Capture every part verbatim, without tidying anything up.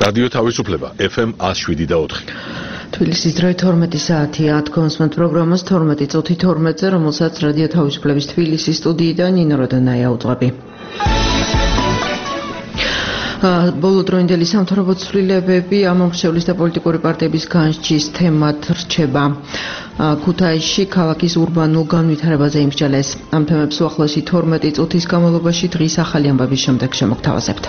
რადიო თავისუფლება ეფ ემ one oh seven და four. თბილისის დროით თორმეტი საათია, თქვენს პროგრამას თორმეტი წუთი თორმეტზე, რომელსაც რადიო თავისუფლების თბილისის სტუდიიდან ნინო როდანაია უძღვები. ბოლოდროინდელი სამთავრობო ცვლილებები ამომრჩევლის და პოლიტიკური პარტიების განსჯის თემად რჩება. ქუთაისში ქალაქის ურბანულ განვითარებაზე იმსჯელეს. ამ თემებს უახლოესი თორმეტი წუთის განმავლობაში დღის ახალი ამბების შემდეგ შემოგთავაზებთ.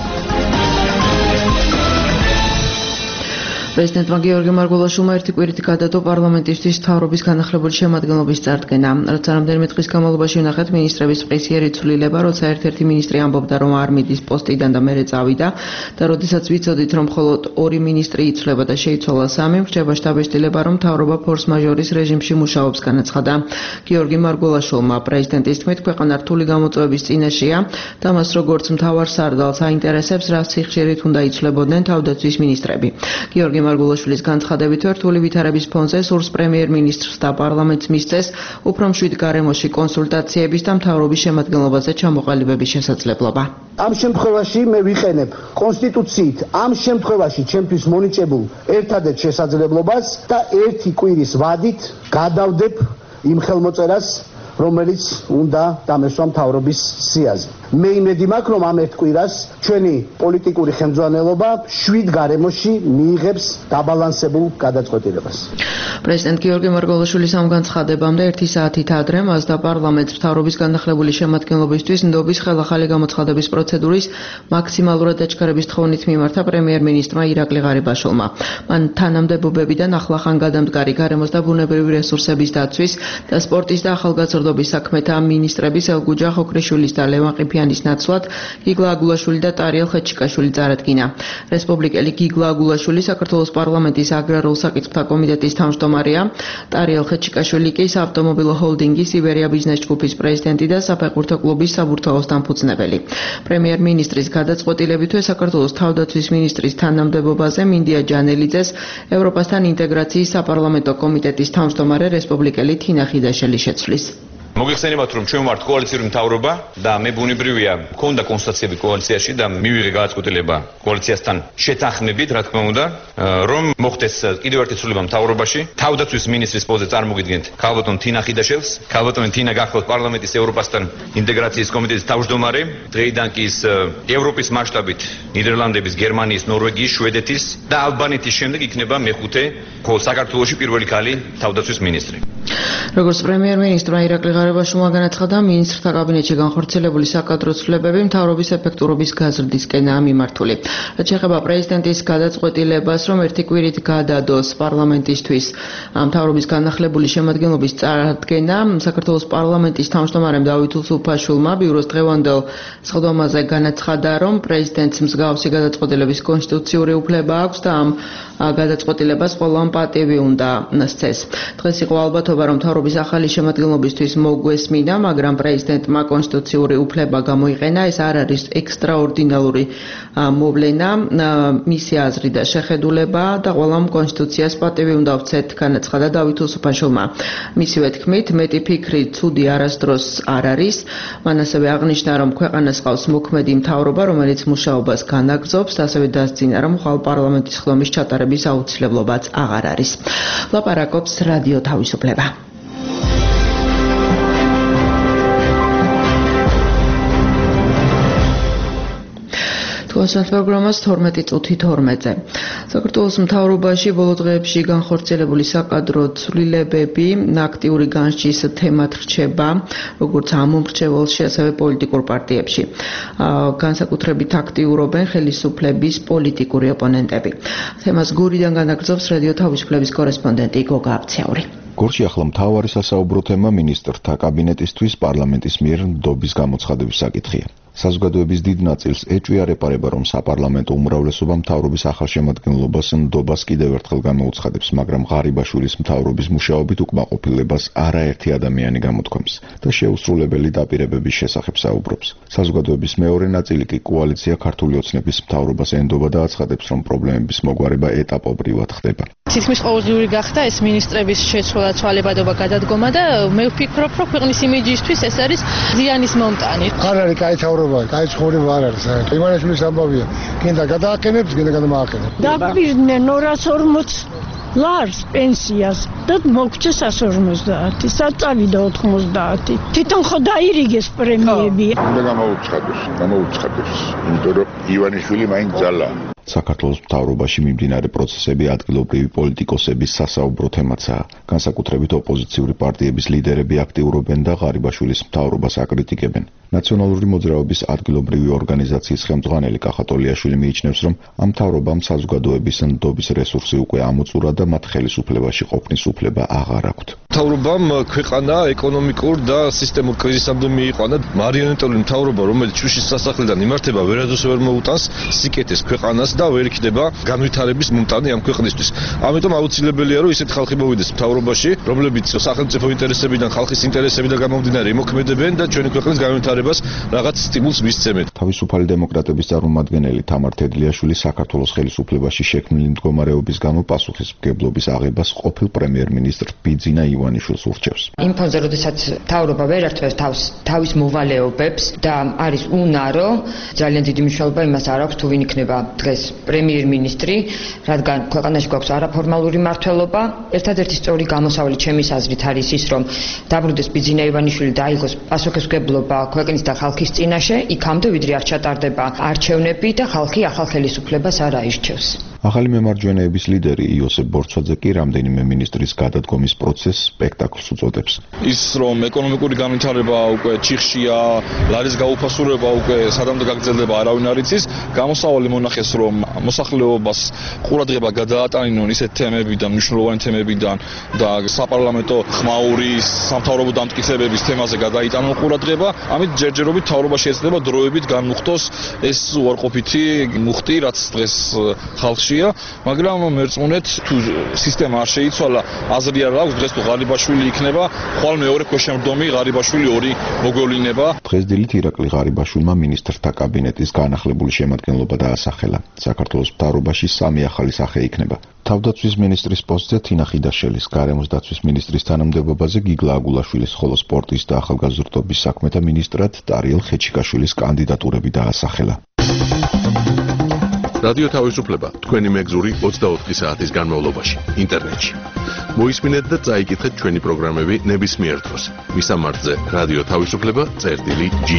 პრეზიდენტმა გიორგი მარგველაშვილმა ერთი კვირით გადადო პარლამენტისთვის მთავრობის განახლებული შემადგენლობის წარდგენა. რაც რამდენიმე დღის განმავლობაში ვნახეთ მინისტრების მყისიერი ცვლილება, როცა ერთ-ერთი მინისტრი ამბობდა, რომ არ მიდის პოსტიდან და მერე წავიდა და როდესაც ვიცოდით, რომ მხოლოდ ორი მინისტრი იცვლება და შეიცვალა სამი, რჩება შთაბეჭდილება, რომ მთავრობა ფორს-მაჟორის რეჟიმში მუშაობს, განაცხადა. გიორგი მარგველაშვილმა პრეზიდენტის თქმით, ქვეყანა რთული გამოწვევების წინაშეა და მას როგორც მთავარ სარდალს აინტერესებს, რა სიხშირით უნდა იცვლებოდნენ თავდაცვის მინისტრები. გიორგი მარგველაშვილის განცხადებით, რთული ვითარების ფონზე სურს პრემიერ-მინისტრს და პარლამენტს მისცეს უფრო მშვიდ გარემოში კონსულტაციების და მთავრობის შემადგენლობაზე ჩამოყალიბების შესაძლებლობა. ამ შემთხვევაში მე ვიყენებ კონსტიტუციით ამ შემთხვევაში ჩემთვის მონიჭებულ ერთადერთ შესაძლებლობას და ერთი კვირის ვადით გადავდებ იმ ხელმოწერას, რომელიც უნდა დამესვა მთავრობის სიაზე. მე იმედი მაქვს, რომ ამ ერთ კვირას ჩვენი პოლიტიკური ხელმძღვანელობა შვიდ გარემოში მიიღებს დაბალანსებულ გადაწყვეტილებას. პრეზიდენტ გიორგი მარგველაშვილის ამ განცხადებამდე ერთი საათით ადრე მას და პარლამენტს მთავრობის განახლებული შემადგენლობისთვის ნდობის ხელახალი გამოცხადების პროცედურის მაქსიმალურად აჩქარების თხოვნით მიმართა პრემიერ-მინისტრმა ირაკლი ღარიბაშვილმა. მან თანამდებობებიდან ახლახან გადამდგარი გარემოს და ბუნებრივი რესურსების დაცვის და სპორტის და ახალგაზრდობის საქმეთა მინისტრების ელგუჯა ხოქრიშვილის და ლევან ყიფიანის ნაცვლად გიგლა აგულაშვილი და ტარიელ ხეჩიკაშვილი წარადგინა. რესპუბლიკელი გიგლა აგულაშვილი საქართველოს პარლამენტის აგრარულ საკითხთა კომიტეტის თავმჯდომარეა, ტარიელ ხეჩიკაშვილი კი საავტომობილო ჰოლდინგის იბერია ბიზნეს ჯგუფის პრეზიდენტი და საფეხბურთო კლუბის საბურთალოს დამფუძნებელი. პრემიერ-მინისტრის გადაწყვეტილებითვე საქართველოს თავდაცვის მინისტრის თანამდებობაზე მინდია ჯანელიძეს ევროპასთან ინტეგრაციის საპარლამენტო კომიტეტის თავმჯდომარე რესპუბლიკელი თინა ხიდაშელი შეცვლის. მოგიხსენებათ, რომ ჩვენ ვართ კოალიციური მთავრობა და მე ბუნებრივია მქონდა კონსულტაციები კოალიციაში და მივიღე გადაწყვეტილება კოალიციასთან შეთანხმებით, რა თქმა უნდა, რომ მოხდეს კიდევ ერთი ცვლილება მთავრობაში. თავდაცვის მინისტრის პოსტზე წარმოგიდგენთ ქალბატონ თინა ხიდაშელს. ქალბატონი თინა გახლავთ პარლამენტის ევროპასთან ინტეგრაციის კომიტეტის თავმჯდომარე. დღეიდან კი ის ევროპის მასშტაბით ნიდერლანდების, გერმანიის, ნორვეგიის, შვედეთის და ალბანეთის შემდეგ იქნება მეხუთე საქართველოში პირველი ქალი თავდაცვის მინისტრი. როგორც პრემიერ-მინისტრმა ირაკლი ღარიბაშვილმა განაცხადა, მინისტრთა კაბინეტში განხორციელებული საკადრო ცვლილებები მთავრობის ეფექტურობის გაზრდისკენაა მიმართული. რაც შეეხება პრეზიდენტის გადაწყვეტილებას, რომ ერთი კვირით გადადოს პარლამენტისთვის მთავრობის განახლებული შემადგენლობის წარდგენა, საქართველოს პარლამენტის თავმჯდომარემ დავით უსუფაშვილმა ბიუროს დღევანდელ სხდომაზე განაცხადა, რომ პრეზიდენტს მსგავსი გადაწყვეტილების კონსტიტუციური უფლება აქვს და ამ გადაწყვეტილებას ყველამ პატივი უნდა სცეს. დღეს იყო ალბათობა, რომ მთავრობის ახალი შემადგენლობისთვის მოგვესმინა, მაგრამ პრეზიდენტმა კონსტიტუციური უფლება გამოიყენა. ეს არ არის ექსტრაორდინალური მოვლენა, მისი აზრი და შეხედულება და ყველამ კონსტიტუციას პატივი უნდა ვცეთ, განაცხადა დავით უსუფაშვილმა. მისივე თქმით, მეტი ფიქრი ცუდი არასდროს არ არის. მან ასევე აღნიშნა, რომ ქვეყანას ყავს მოქმედი მთავრობა, რომელიც მუშაობას განაგრძობს, ასევე დასძინა, რომ ხვალ პარლამენტის ხდომის ჩატარების აუცილებლობაც აღარ არის. ლაპარაკობს რადიო თავისუფლება. კონსულტაციის პროგრამას თორმეტი წუთი თორმეტზე. საქართველოს მთავრობაში ბოლო დღეებში განხორციელებული საკადრო ცვლილებები აქტიური განსჯის თემად რჩება, როგორც ამომრჩეველში, ასევე პოლიტიკურ პარტიებში. განსაკუთრებით აქტიურობენ ხელისუფლების პოლიტიკური ოპონენტები. თემას გურიდან განაგრძობს რადიო თავისუფლების კორესპონდენტი გოგა აბციური. გორში ახლა მთავარი სასაუბრო თემა მინისტრთა კაბინეტისთვის პარლამენტის მიერ ნდობის გამოცხადების საკითხია. საზოგადოების დიდ ნაწილს ეჭვია რეპარება, რომ საპარლამენტო უმრავლესობა მთავრობის ახალ შემადგენლობას ნდობას კიდევ ერთხელ გამოუცხადებს, მაგრამ ღარიბაშვილის მთავრობის მუშაობით უკმაყოფილებას არაერთი ადამიანი გამოთქვამს და შეუსრულებელი დაპირებების შესახებ საუბრობს. საზოგადოების მეორე ნაწილი კი კოალიცია ქართული ოცნების მთავრობას ენდობა და აცხადებს, რომ პრობლემების მოგვარება ეტაპობრივად ხდება. თითქმის ყოველდღიური გახდა ეს მინისტრების შეცვალა, ცვალებადობა, გადადგომა და მე ვფიქრობ, რომ ქვეყნის იმიჯისთვის ეს არის ზიანის მომტანი. არ არის კაი თავრობა მთავრობა, კაი ცხოვრება არ არის. იმანაშვილის ამბავია, კიდე გადააყენებს, კიდე გადამააყენებს. დაგვირდნენ ორას ორმოც ლარს პენსიას და მოგჭა εκατს ორმოცდაათი, საწავიდა ოთხმოცდაათი. თვითონ ხო დაირიგეს პრემიები. უნდა გამოუცხადოს, გამოუცხადოს. იმიტომ რომ ივანიშვილი მაინც ძალა. საქართველოს მთავრობაში მიმდინარე პროცესები ადგილობრივი პოლიტიკოსების სასაუბრო თემაცაა. განსაკუთრებით ოპოზიციური პარტიების ლიდერები აქტიურობენ და ღარიბაშვილის მთავრობას აკრიტიკებენ. ნაციონალური მოძრაობის ადგილობრივი ორგანიზაციის ხელმძღვანელი კახატოლიაშვილი მიიჩნევს, რომ ამ მთავრობამ საზოგადოების ნდობის რესურსი უკვე ამოწურა და მათ ხელისუფლებაში ყოფნის უფლება აღარ აქვთ. მთავრობამ ქვეყანა ეკონომიკურ და სისტემურ კრიზისამდე მიიყვანა. მარიონეტული მთავრობა, რომელიც შუშის სასახლიდან იმართება, ვერადოს ვერ მოუტანს სიკეთეს ქვეყანას და ვერ იქნება განვითარების მომტანი ამ ქვეყნისთვის. ამიტომ აუცილებელია, რომ ისეთ ხალხი მოვიდეს მთავრობაში, რომლებიც სახელმწიფო ინტერესებიდან, ხალხის ინტერესებიდან გამომდინარე იმოქმედებენ და ჩვენი ქვეყნის განვითარებას რაღაც სტიმულს მისცემენ. თავისუფალი დემოკრატების წარმომადგენელი თამარ თედლიაშვილი საქართველოს ხელისუფლებაში შექმნილი მდგომარეობის გამო პასუხისმგებლობის აღებას ყოფილ პრემიერ-მინისტრ ბიძინა ივანიშვილს ურჩევს. იმ ფონზე, როდესაც მთავრობა ვერ ართვევს თავს თავის მოვალეობებს და არის უნარო, ძალიან დიდი მნიშვნელობა იმას არ აქვს თუ ვინ იქნება დღეს პრემიერ-მინისტრი, რადგან ქვეყანაში გვაქვს არაფორმალური მმართველობა. ერთადერთი სწორი გამოსავალი ჩემის აზრით არის ის, რომ დაბრუნდეს ბიძინა ივანიშვილი და აიღოს პასუხისმგებლობა ქვეყნის და ხალხის წინაშე, იქამდე ვიდრე არ ჩატარდება არჩევნები და ხალხი ახალ ხელისუფლებას არ აირჩევს. ახალი მემარჯვენეების ლიდერი იოსებ ბორცვაძე კი რამდენიმე მინისტრის გადადგომის პროცესს სპექტაკლს უწოდებს. ის რომ ეკონომიკური განვითარება უკვე ჩიხშია, ლარის გაუფასურება უკვე სადამდე გაგრძელდება არავინ არ იცის, გამოსავალი მონახეს რომ მოსახლეობას ყურადღება გადაატანინონ ისეთ თემებიდან, მნიშვნელოვანი თემებიდან და საპარლამენტო ხმაური სამთავრობო დამტკიცებების თემაზე გადაიტანონ ყურადღება. ამით ჯერჯერობით მთავრობა შეიძლება დროებით განმუხტოს ეს უარყოფითი მუხტი, რაც დღეს ხალხშია, მაგრამ მერწმუნეთ თუ სისტემა არ შეიცვალა, აზრი არ აქვს დღეს თუ ღარიბაშვილი იქნება, ხვალ მეორე ქვეშემრდომი ღარიბაშვილი ორი მოგვევლინება. დღეს დილით ირაკლი ღარიბაშვილმა მინისტრთა კაბინეტის განახლებული შემადგენლობა დაასახელა. საქართველოს მთავრობაში სამი ახალი სახე იქნება. თავდაცვის მინისტრის პოსტზე თინა ხიდაშელის, გარემოს დაცვის მინისტრის თანამდებობაზე გიგლა აგულაშვილის, ხოლო სპორტის და ახალგაზრდობის საქმეთა მინისტრად დარიელ ხეჩიკაშვილის კანდიდატურები დაასახელა. რადიო თავისუფლება თქვენი მეგზური ოცდაოთხი საათის განმავლობაში ინტერნეტში. მოისმინეთ და წაიკითხეთ ჩვენი პროგრამები ნებისმიერ დროს. მისამართზე რადიო თავისუფლება წერტილი ჯი.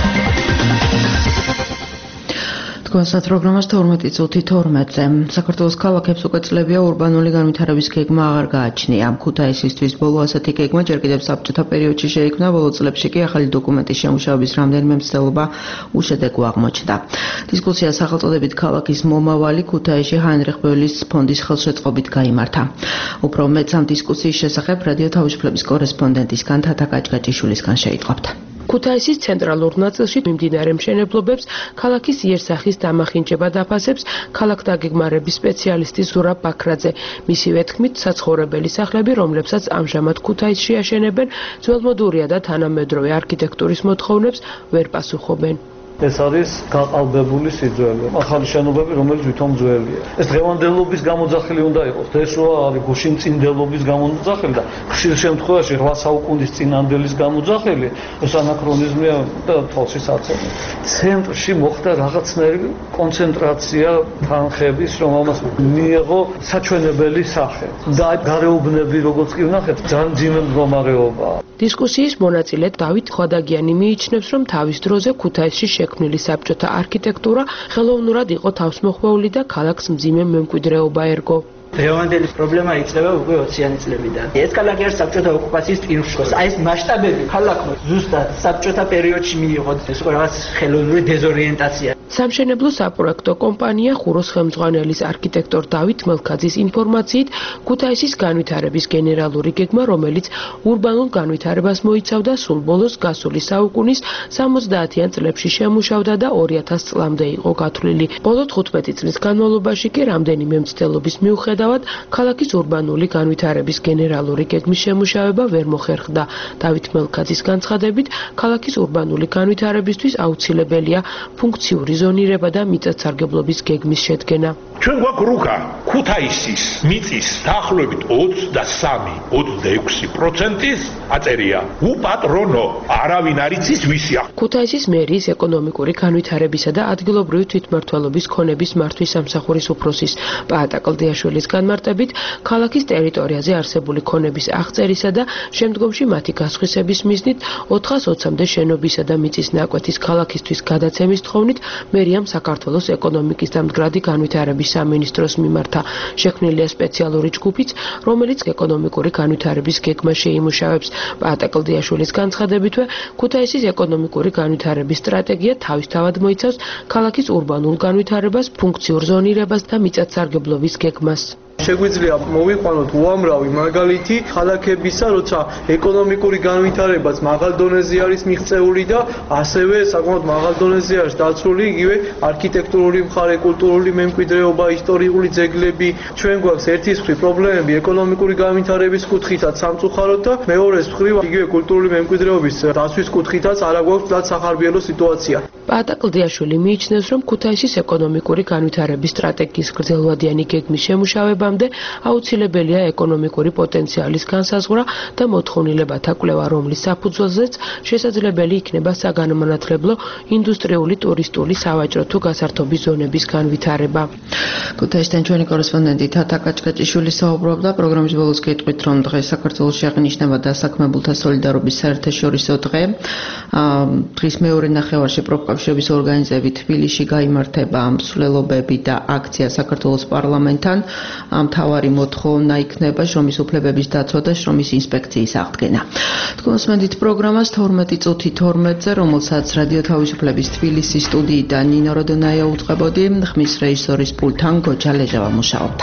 თქვენსა პროგრამას თორმეტი წუთი თორმეტზე. საქართველოს ქალაქებს უკვე წლებია ურბანული განვითარების გეგმა აღარ გააჩნია. ქუთაისისთვის ბოლო ასეთი გეგმა ჯერ კიდევ საბჭოთა პერიოდში შეიქმნა, ბოლო წლებში კი ახალი დოკუმენტის შემუშავების რამდენიმე მცდელობა უშედეგო აღმოჩნდა. დისკუსია სახელწოდებით ქალაქის მომავალი ქუთაისში ჰაინრიხ ბოლის ფონდის ხელშეწყობით გაიმართა. უფრო მეტს ამ დისკუსიის შესახებ რადიო თავისუფლების კორესპონდენტისგან თათა კაჭკაჭიშვილისგან შეიტყობთ. ქუთაისის ცენტრალურ ნაწილში მიმდინარე მშენებლობებს ქალაქის იერსახის დამახინჯება დაფასებს ქალაქდაგეგმარების სპეციალისტი ზურაბ ბაქრაძე. მისივე თქმით, საცხოვრებელი სახლები, რომლებსაც ამჟამად ქუთაისში აშენებენ, ძველმოდურია და თანამედროვე არქიტექტურის მოთხოვნებს ვერ პასუხობენ. ეს არის გაყალბებული სიძველე. ახალი შენობები, რომელიც ვითომ ძველია. ეს დღევანდელობის გამოძახილი უნდა იყოს. ეს რა არის გუშინ წინდელობის გამოძახილი და ხშირ შემთხვევაში რვა საუკუნის წინანდელის გამოძახილი, ეს ანაქრონიზმია და თვალში საცემი. ცენტრში მოხდა რაღაცნაირი კონცენტრაცია თანხების, რომ ამას მიიღო საჩვენებელი სახე. და გარეუბნები, როგორც კი ვნახეთ, ძალიან ძიმე მდგომარეობაა. დისკუსიის მონაწილე დავით ხვადაგიანი მიიჩნევს, რომ თავის დროზე ქუთაისში შექმნილი საბჭოთა არქიტექტურა ხელოვნურად იყო თავსმოხვეული და ქალაქს მძიმე მემკვიდრეობა ერგო. დღევანდელი პრობლემა იწება უკვე ოციანი წლებიდან. ეს ქალაქი არის საბჭოთა ოკუპაციის წინშროს. აი ეს მასშტაბები ქალაქმა ზუსტად საბჭოთა პერიოდში მიიღო. ეს უკვე რაღაც ხელოვნური დეზორიენტაცია. სამშენებლო საპროექტო კომპანია ხუროს ხელმძღვანელის არქიტექტორ დავით მელქაძის ინფორმაციით, ქუთაისის განვითარების გენერალური გეგმა, რომელიც ურბანულ განვითარებას მოიცავდა, სულ ბოლოს გასული საუკუნის სამოცდაათიან წლებში შემუშავდა და ორი ათას წლამდე იყო გათვლილი. ბოლო თხუთმეტი წლის განმავლობაში კი რამდენიმე მცდელობის მიუხედავად, ქალაქის ურბანული განვითარების გენერალური გეგმის შემუშავება ვერ მოხერხდა. დავით მელქაძის განცხადებით, ქალაქის ურბანული განვითარებისთვის აუცილებელია ფუნქციური ზონირება და მიწათსარგებლობის გეგმის შედგენა. ჩვენ გვაქვს რუკა ქუთაისის მიწის დაახლოებით ოცდასამი ოცდაექვსი პროცენტის აწერია უპატრონო, არავინ არ იცის ვისია. ქუთაისის მერიის ეკონომიკური განვითარებისა და ადგილობრივი თვითმმართველობის ქონების მართვის სამსახურის უფროსის პაატა კლდიაშვილის განმარტებით, ქალაქის ტერიტორიაზე არსებული ქონების აღწერისა და შემდგომში მათი გასხვისების მიზნით ოთხას ოცამდე შენობისა და მიწის ნაკვეთის ქალაქისთვის გადაცემის თხოვნით მერიამ საქართველოს ეკონომიკის და მდგრადი განვითარების სამინისტროს მიმართა. შექმნილია სპეციალური ჯგუფიც, რომელიც ეკონომიკური განვითარების გეგმას შეიმუშავებს. პაატა კლდიაშვილის განცხადებითვე, ქუთაისის ეკონომიკური განვითარების სტრატეგია თავისთავად მოიცავს ქალაქის ურბანულ განვითარებას, ფუნქციურ ზონირებას და მიწათსარგებლობის გეგმას. შეგვიძლია მოვიყვანოთ უამრავი მაგალითი ქალაქებისა, როცა ეკონომიკური განვითარებაც მაღალ დონეზე არის მიღწეული და ასევე საკმაოდ მაღალ დონეზე არის დაცული იგივე არქიტექტურული მხარე, კულტურული მემკვიდრეობა, ისტორიული ძეგლები. ჩვენ გვაქვს ერთის მხრივ პრობლემები ეკონომიკური განვითარების კუთხითაც სამწუხაროდ და მეორეს მხრივ იგივე კულტურული მემკვიდრეობის დაცვის კუთხითაც არა გვაქვს ძალიან სახარბიელო სიტუაცია. პაატა კლდიაშვილი მიიჩნევს, რომ ქუთაისის ეკონომიკური განვითარების სტრატეგიის გრძელვადიანი გეგმის შემუშავება აუცილებელია ეკონომიკური პოტენციალის განსაზღვრა და მოთხოვნილებათა კვლევა, რომლის საფუძველზეც შესაძლებელი იქნება საგანმანათლებლო, ინდუსტრიული, ტურისტული, სავაჭრო თუ გასართობი ზონების განვითარება. ქუთაისთან ჩვენი კორესპონდენტი თათა კაჭკაჭიშვილი საუბრობდა. პროგრამის ბოლოს გეტყვით, რომ დღეს საქართველოში აღინიშნება დასაქმებულთა სოლიდარობის საერთაშორისო დღე. დღის მეორე ნახევარში პროფკავშირების ორგანიზებით თბილისში გაიმართება მსვლელობები და აქცია საქართველოს პარლამენტთან. მთავარი მოთხოვნა იქნება შრომის უფლებების დაცვა და შრომის ინსპექციის აღდგენა. თქვენს მედით პროგრამას თორმეტი წუთი თორმეტზე, რომელსაც რადიო თავისუფლების თბილისის სტუდიიდან ნინო როდონაია უწყებოდი, ხმის რეჟისორის პულტთან გოჯა ლეჟავა მუშაობდა.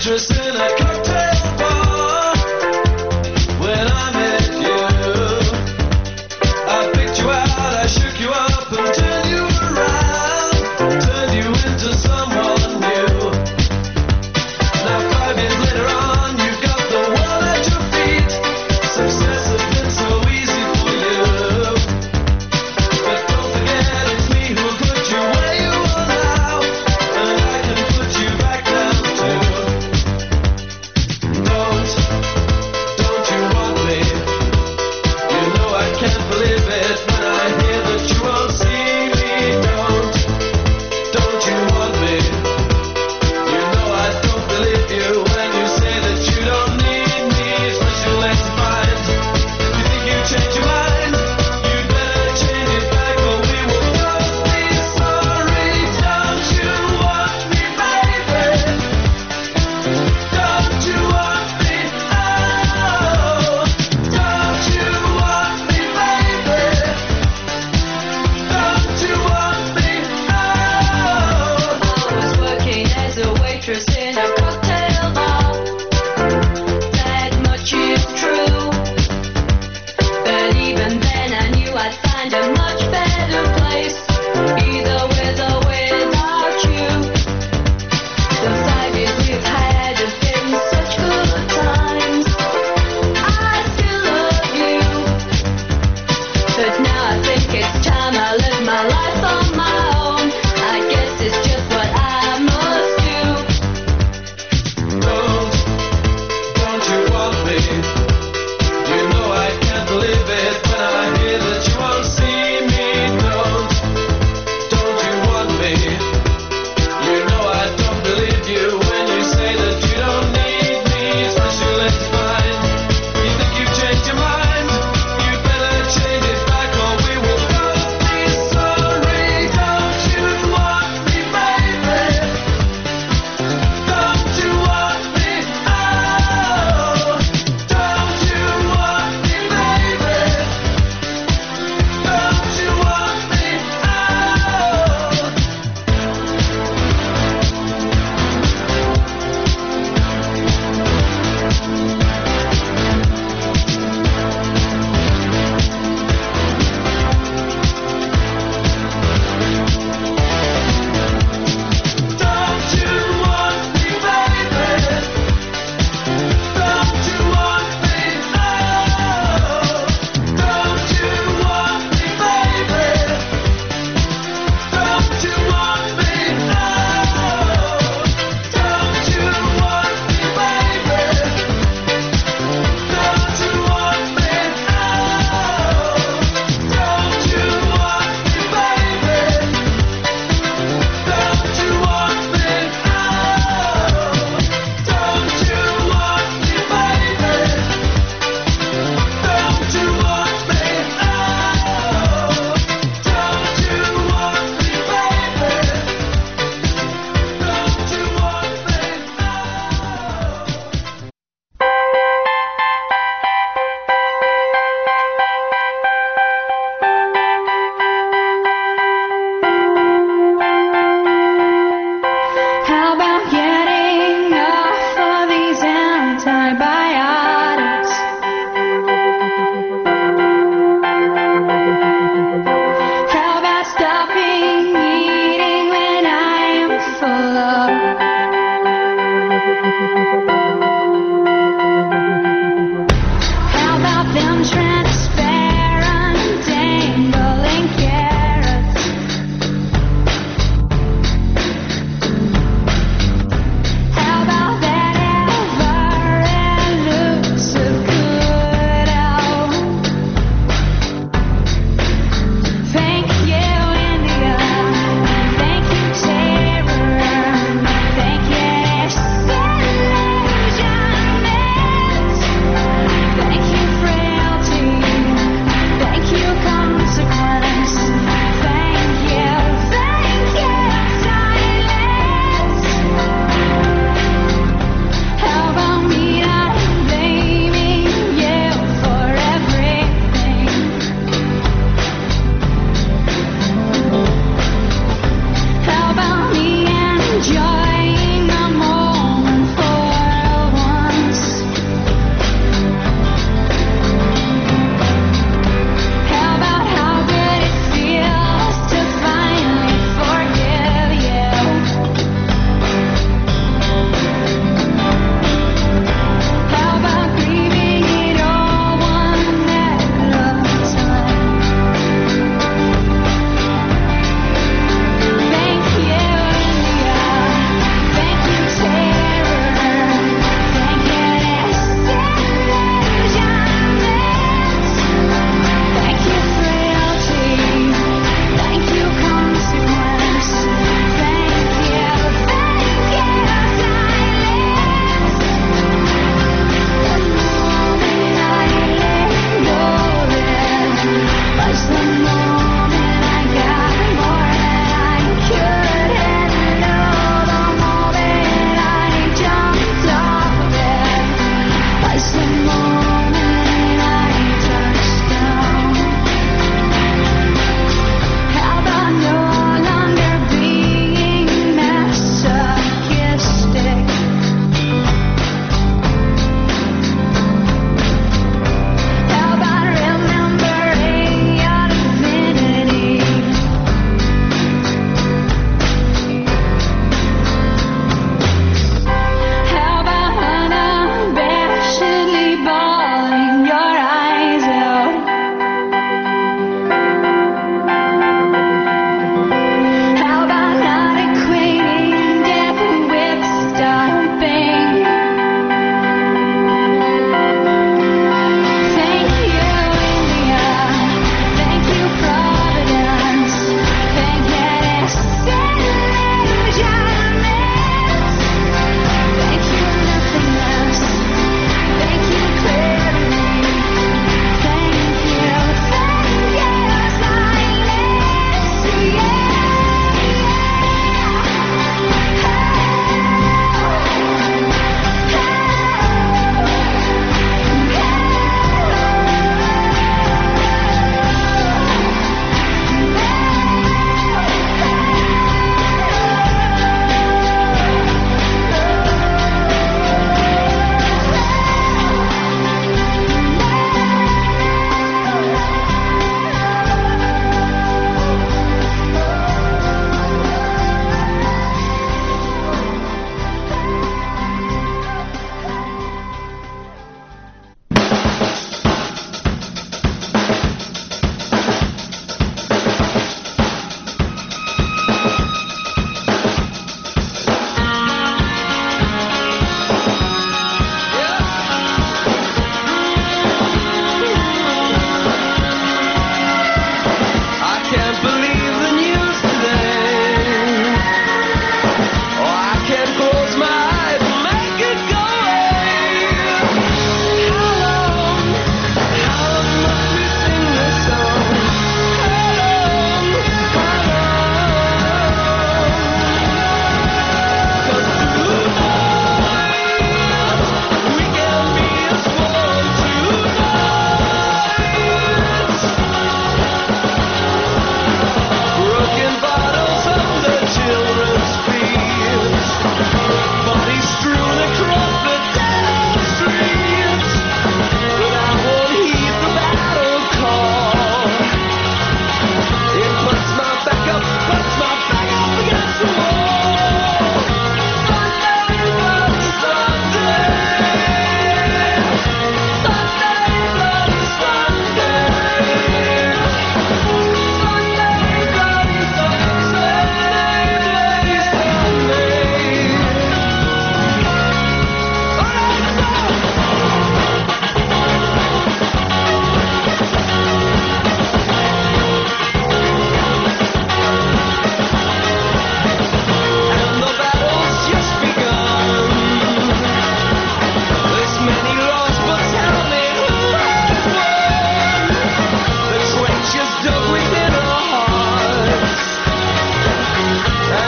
waitress in a cocktail bar. When I met you, I picked you out, I shook you up and turned you around, turned you into someone new. Now five years later on, you've got the world at your feet. Success has been so easy for you, but don't forget it's me who put you where you are now, and I can put you back down too.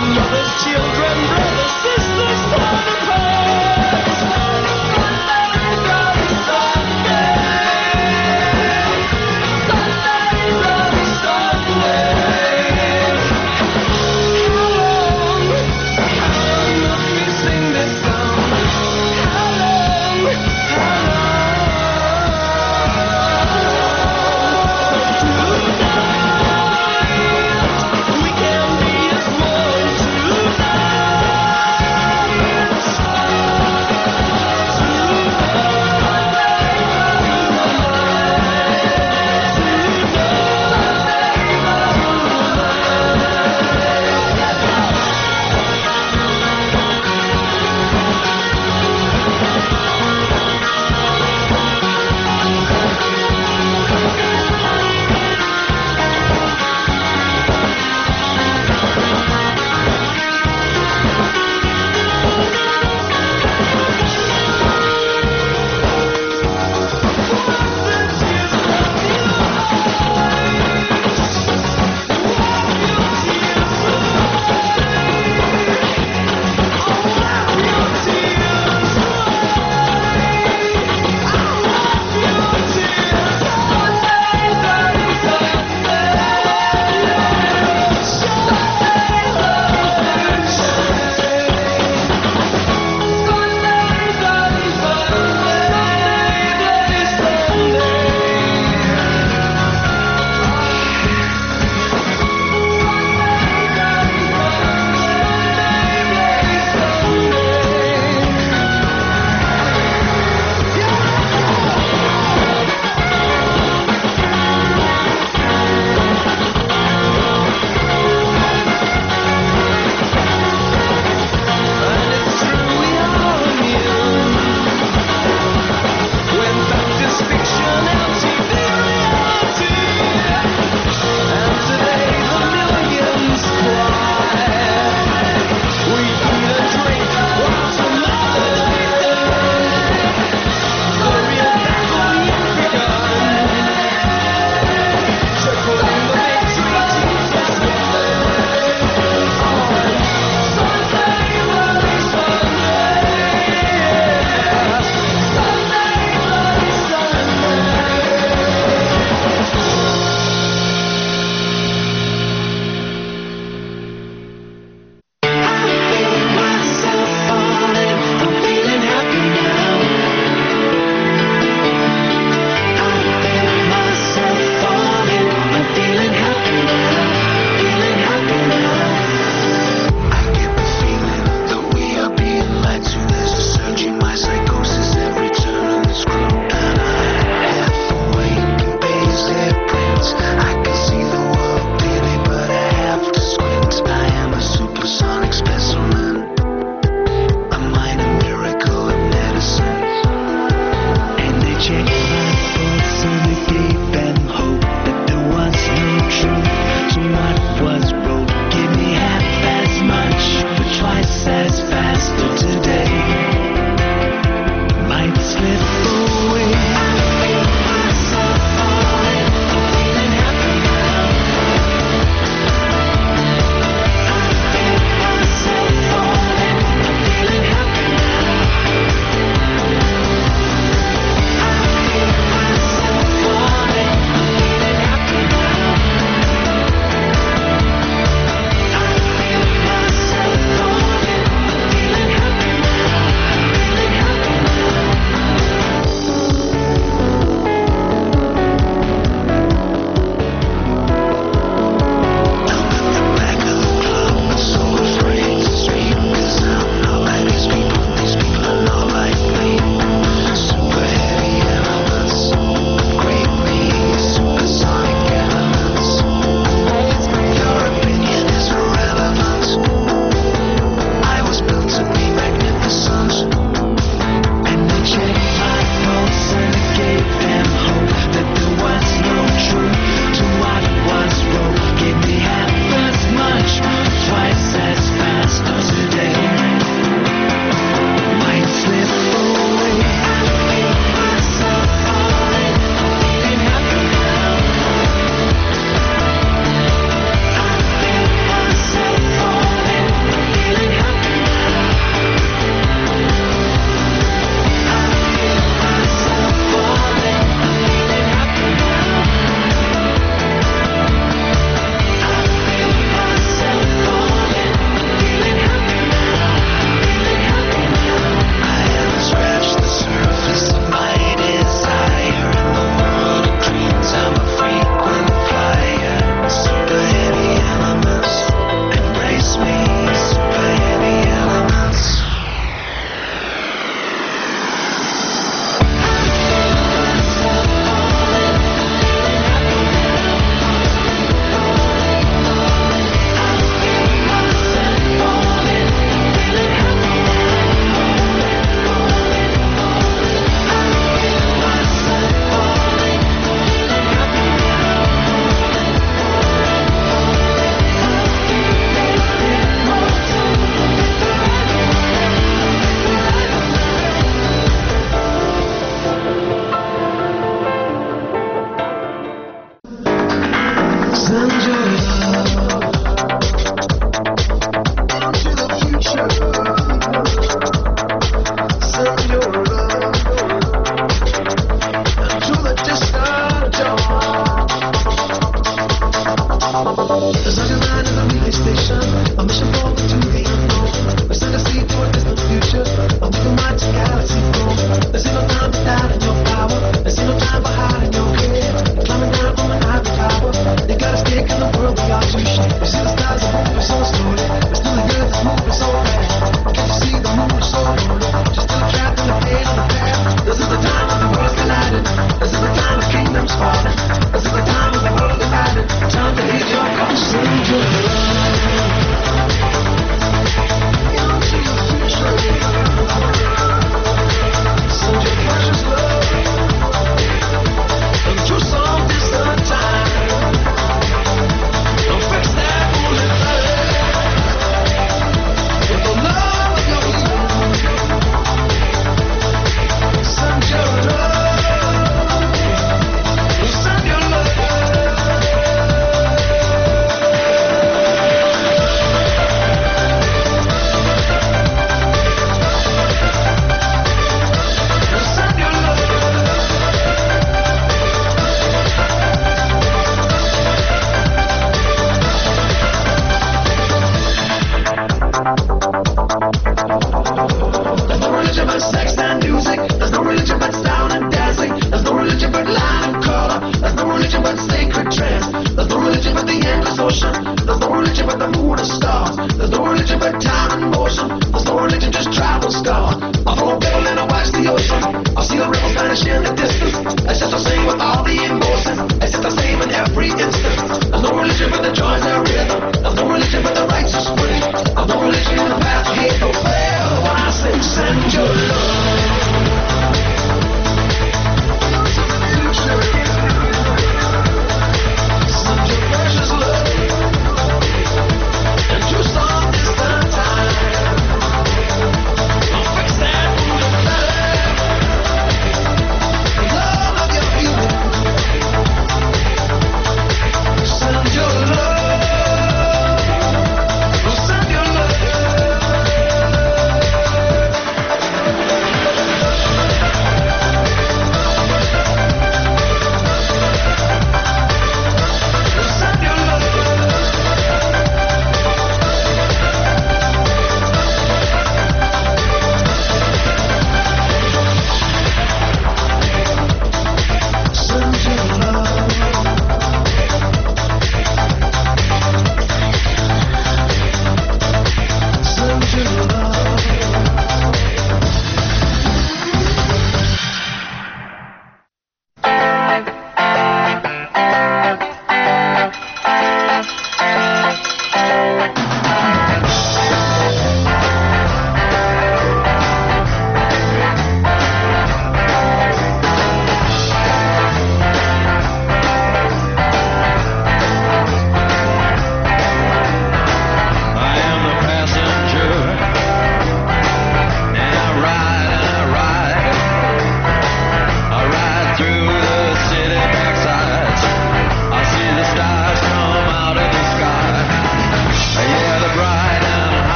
and mothers, children, brothers, sisters, torn apart. Sunday, bloody Sunday. Sunday, bloody Sunday. How long, how long must we sing this song? How long, how long? Tonight, we can be as one tonight.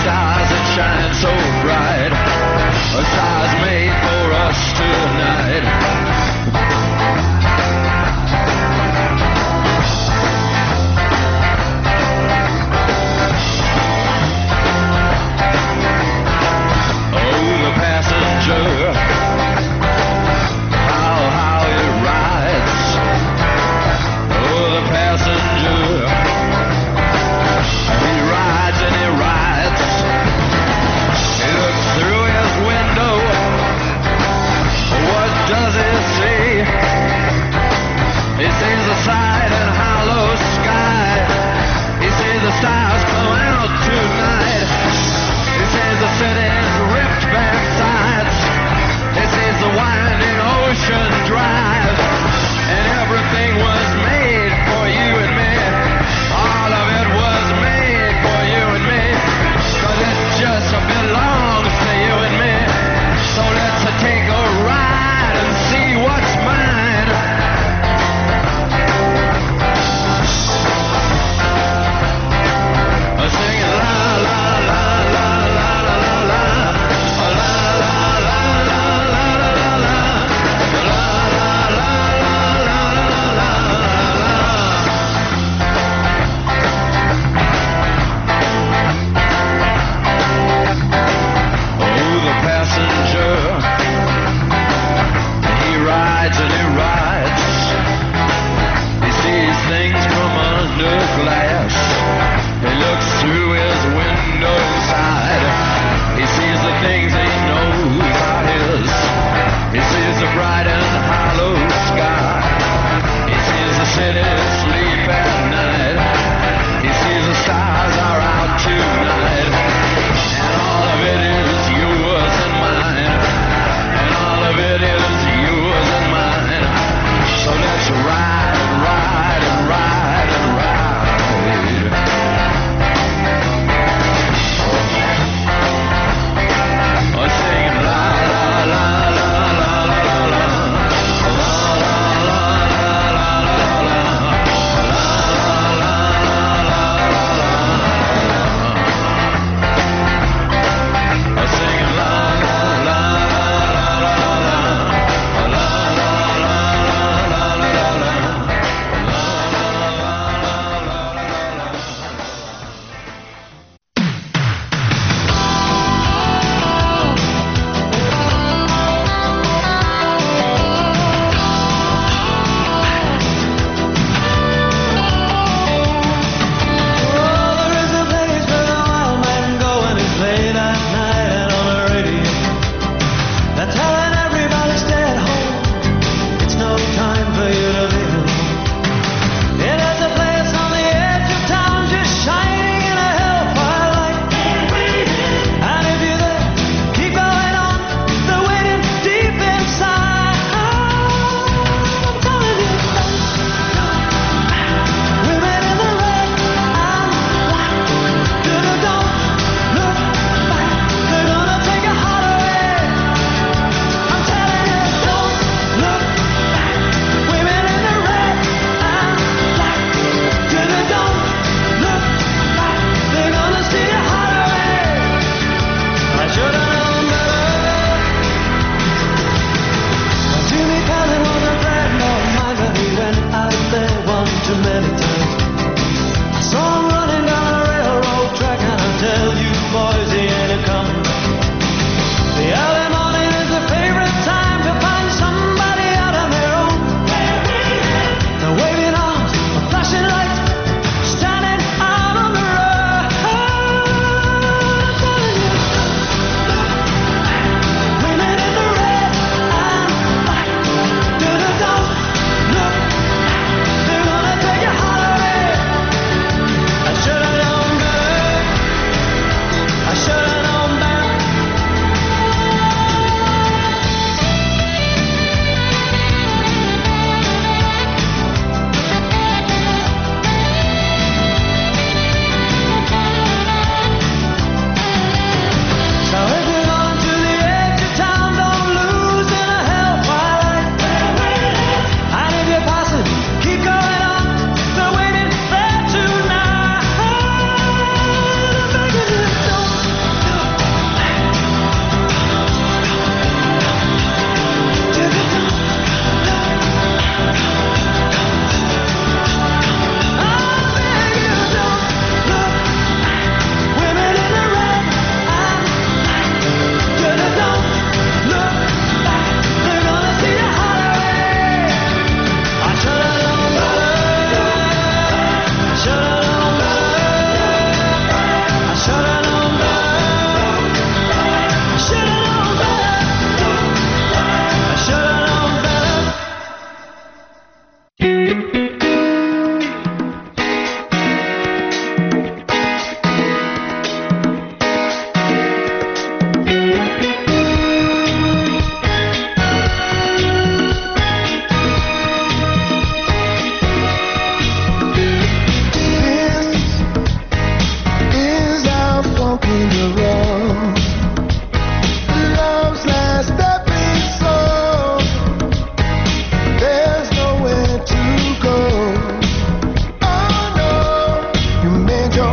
stars that shine so bright, stars made for us tonight. Oh, the passenger, how, how it rides. Oh, the passenger, he rides and he rides. He looks through his window. What does he see?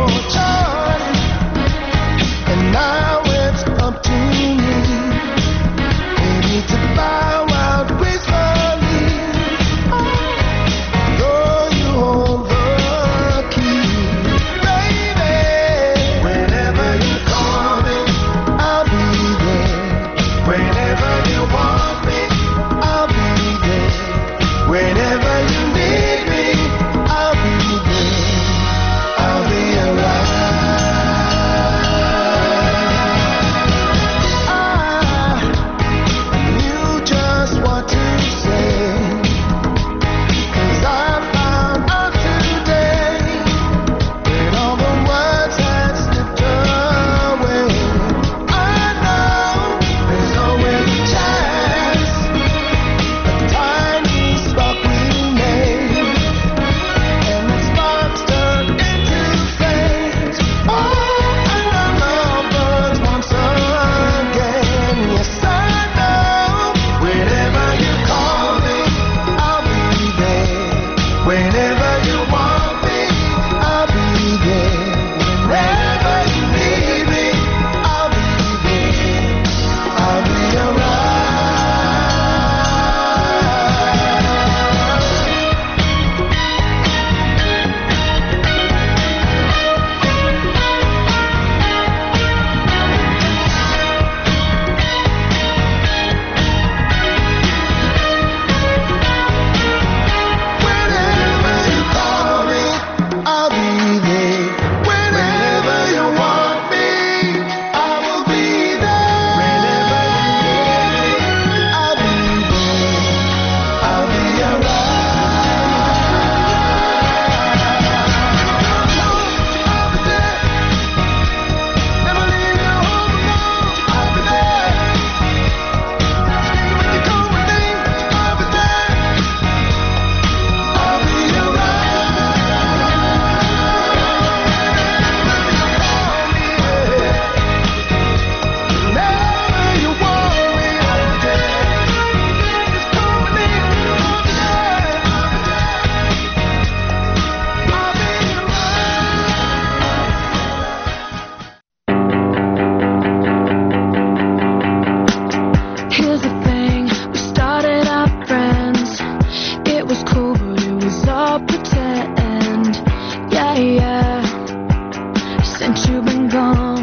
choice, and now it's up to me, maybe to bow out gracefully. Though you hold the key, baby. Whenever you call me, I'll be there. Whenever you want me, I'll be there. Whenever you need me, I'll be there. I'll be around. I knew just what to say, 'cause I found out today when all the words had slipped away. I know there's always a chance, a tiny spark we made, and the sparks turned into flames. Oh, and our love burns once again. Yes, I know. Whenever you call me, I'll be there. Whenever you want me, I'll be there. Whenever you need me, I'll be there. I'll be around. Whenever you call me, I'll be there. Whenever you want me, I will be there. Whenever you need me, I'll be there. I'll be around. I'll be there. Never leave you home alone. I'll be there. Stay when you come with me. I'll be there. I'll be around. Whenever you want me, I'll be there. Just come with me. I'll be there. I'll be Here's the thing, we started out friends. It was cool, but it was all pretend. Yeah, yeah. Since you've been gone,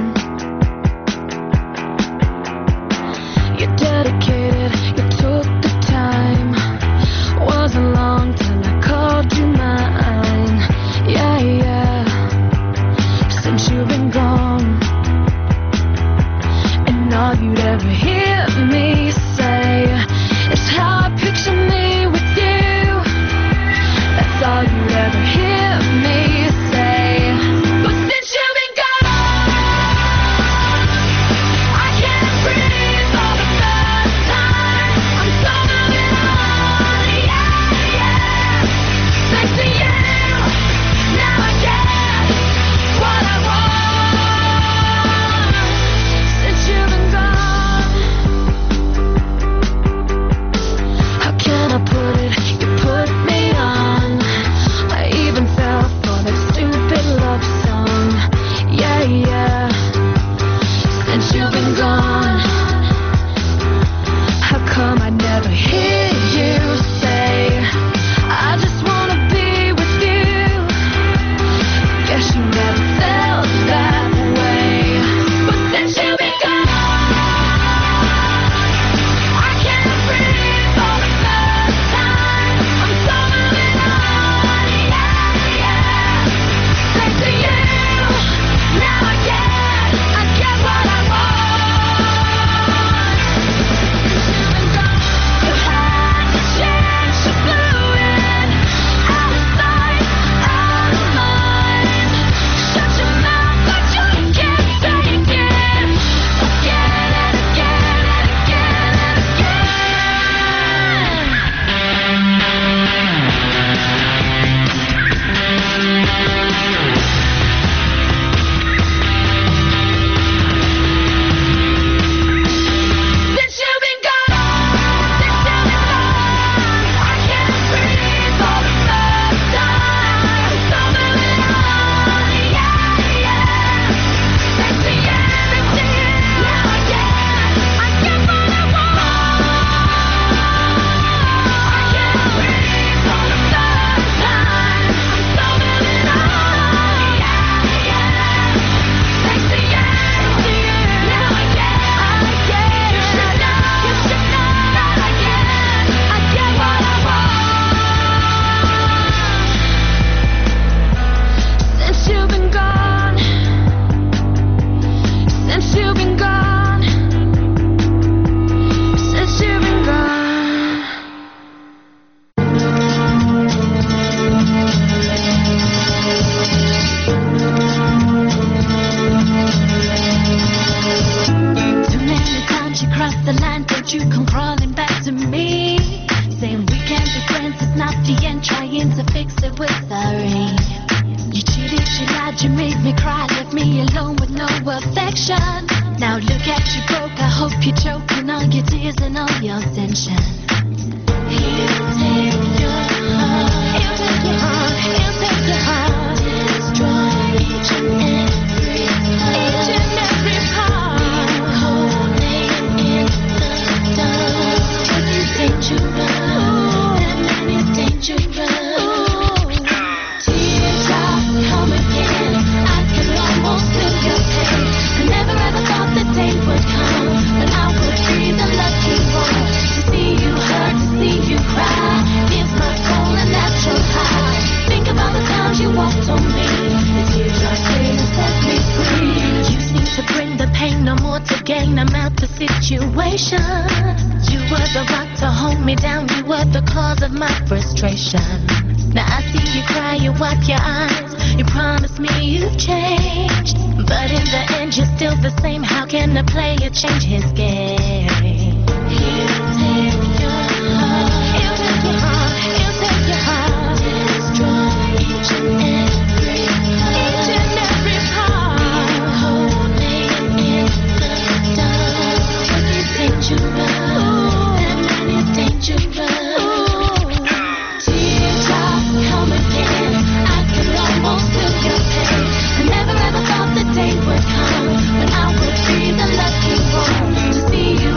you're dedicated, you took the time. Wasn't long till I called you mine. Yeah, yeah. Since you've been gone, and all you'd ever hear me say is how I picture me with you. That's all you'd ever hear me say. But since you've been gone, I can't breathe for the first time. I'm so moving on, yeah, yeah. Thanks to you, now I get what I want. Since you've been gone, cross the line, don't you come crawling back to me. Saying we can't be friends, it's not the end, trying to fix it with sorry. You cheated, you lied, you made me cry, left me alone with no affection. Now look at you broke, I hope you're choking all your tears and all your tension. He'll take your heart, he'll take your heart, he'll take your heart, destroy each and every part, each and every part. Leave holding in the dark, 'cause he's dangerous, that man is dangerous. Teardrops come again, I can almost feel your pain. I never ever thought the day would come when I would be the lucky one to see you hurt, to see you cry. Gives my soul a natural high. Think of all the times you walked on me. The teardrops came and set me free. You seem to bring the pain, no more to gain. I'm out the situation. You were the rock to hold me down. You were the cause of my frustration. Now I see you cry, you wipe your eyes. You promise me you've changed, but in the end you're still the same. How can a player change his game? He'll take your heart, he'll take your heart, he'll take your heart, destroy each and every part, each and every part. Leave holding in the dark, 'cause he's dangerous, that man is dangerous. Teardrops come again, I can almost feel your pain. I never ever thought the day would come when I would be the lucky one to see you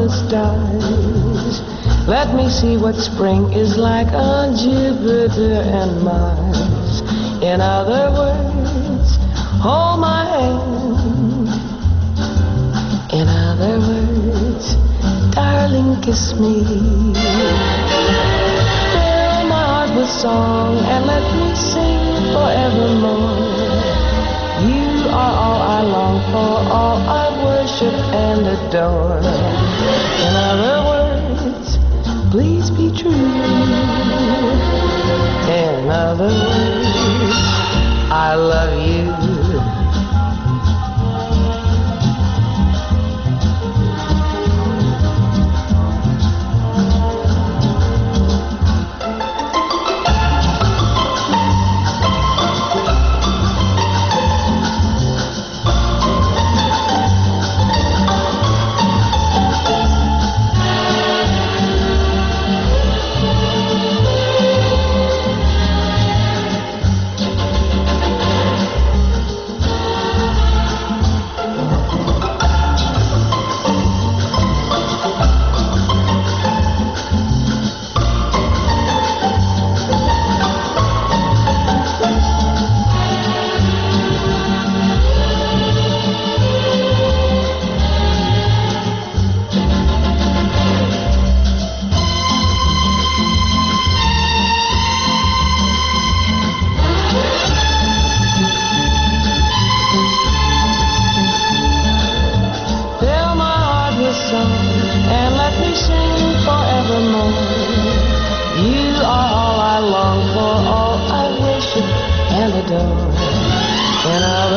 the stars. Let me see what spring is like on Jupiter and Mars. In other words, hold my hand. In other words, darling, kiss me. Fill my heart with song and let me sing forevermore. You are all I long for, all I worship and adore. In other words, please be true. In other words, I love you. And adore. In other